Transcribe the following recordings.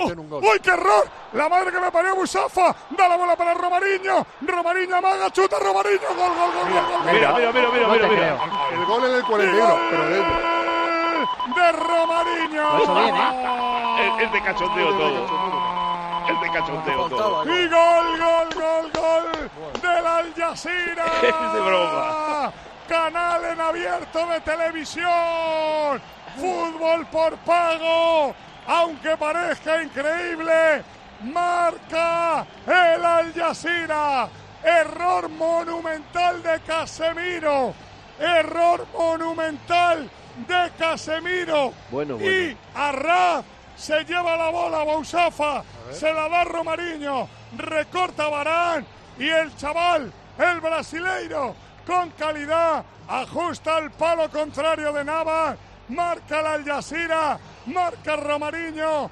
convierten un gol. ¡Uy, qué error! La madre que me parió Musafa. Da la bola para Romariño. Romariño amaga, chuta Romariño. Gol. Mira. El gol en el 41, pero de ellos. De Romariño. Eso bien, ¿eh? Es de cachondeo todo. Y gol del Al Jazeera. Es de broma. Canal en abierto de televisión. Fútbol por pago. Aunque parezca increíble, marca el Al Jazeera. Error monumental de Casemiro. Bueno. Y Arraf se lleva la bola, Bousafa, se la da Romariño, recorta Varane y el chaval, el brasileiro, con calidad, ajusta el palo contrario de Navas, marca el Al Jazeera, marca Romariño,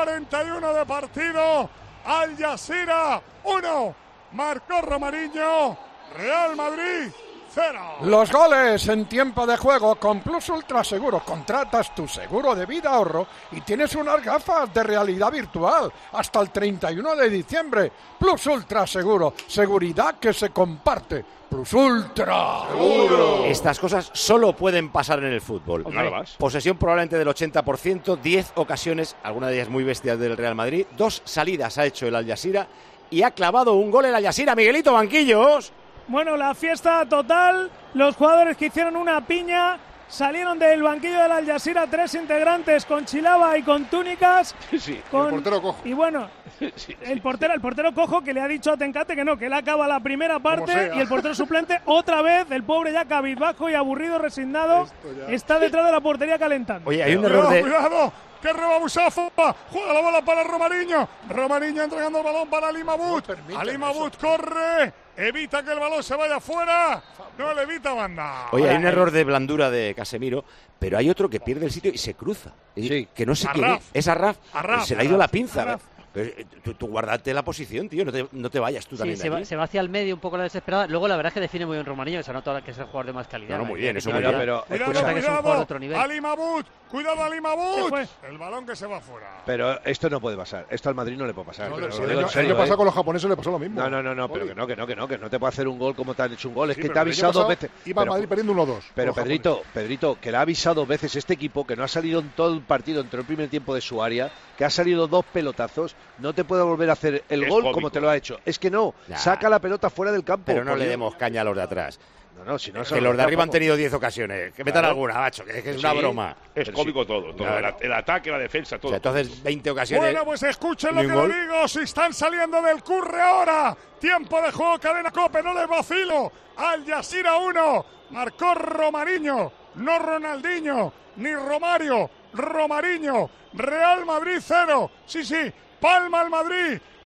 41 de partido, Al Jazeera 1, marcó Romariño, Real Madrid 0. Los goles en tiempo de juego con Plus Ultra Seguro. Contratas tu seguro de vida ahorro y tienes unas gafas de realidad virtual hasta el 31 de diciembre. Plus Ultra Seguro. Seguridad que se comparte. Plus Ultra. ¡Seguro! Estas cosas solo pueden pasar en el fútbol. Nada más. Posesión probablemente del 80%, 10 ocasiones, alguna de ellas muy bestias del Real Madrid. 2 salidas ha hecho el Al Jazeera y ha clavado un gol el Al Jazeera. Miguelito, banquillos. Bueno, la fiesta total, los jugadores que hicieron una piña, salieron del banquillo del Al Jazeera 3 integrantes con chilaba y con túnicas. Sí. El portero cojo. Y bueno, el portero cojo que le ha dicho a Tencate que no, que él acaba la primera parte y el portero suplente otra vez, el pobre ya cabizbajo y aburrido, resignado, está detrás de la portería calentando. Oye, hay un error de... ¡Cuidado! Que roba Musafa, juega la bola para Romariño entregando el balón para Ali Mahmoud. Ali Mahmoud corre, evita que el balón se vaya fuera, no le evita banda. Oye, hay un error de blandura de Casemiro, pero hay otro que pierde el sitio y se cruza. Sí. Que no sé quién es. Es Arraf. Se le ha ido la pinza. Pero tú guardate la posición, tío, no te vayas tú también. Se va hacia el medio un poco la desesperada. Luego la verdad es que define muy bien Romariño, que se nota que es el jugador de más calidad. No, muy bien, eso muy muy bien. Pero Cuidado, Ali Mahmoud, cuidado Ali Mahmoud. El balón que se va fuera. Pero esto no puede pasar. Esto al Madrid no le puede pasar. El año pasado con los japoneses le pasó lo mismo. No, pero que no te puede hacer un gol como te han hecho un gol. Es que te ha el avisado año dos veces. Iba al Madrid perdiendo 1-2. Pero Pedrito, que le ha avisado dos veces este equipo, que no ha salido en todo el partido, entró el primer tiempo de su área, que ha salido 2 pelotazos, no te puede volver a hacer el gol cómico. como te lo ha hecho. Es que no, saca la pelota fuera del campo. Pero no le demos caña a los de atrás. Si no, que los de arriba han tenido 10 ocasiones. Que metan alguna, macho, que es una broma. Es cómico todo. Claro. El ataque, la defensa, todo. O sea, entonces 20 ocasiones. Bueno, pues escuchen lo que le digo. Si están saliendo del curre ahora. Tiempo de juego, cadena Cope, no les vacilo. Al Jazeera 1. Marcó Romariño. No Ronaldinho, ni Romario. Romariño. Real Madrid 0. Sí. Palma al Madrid.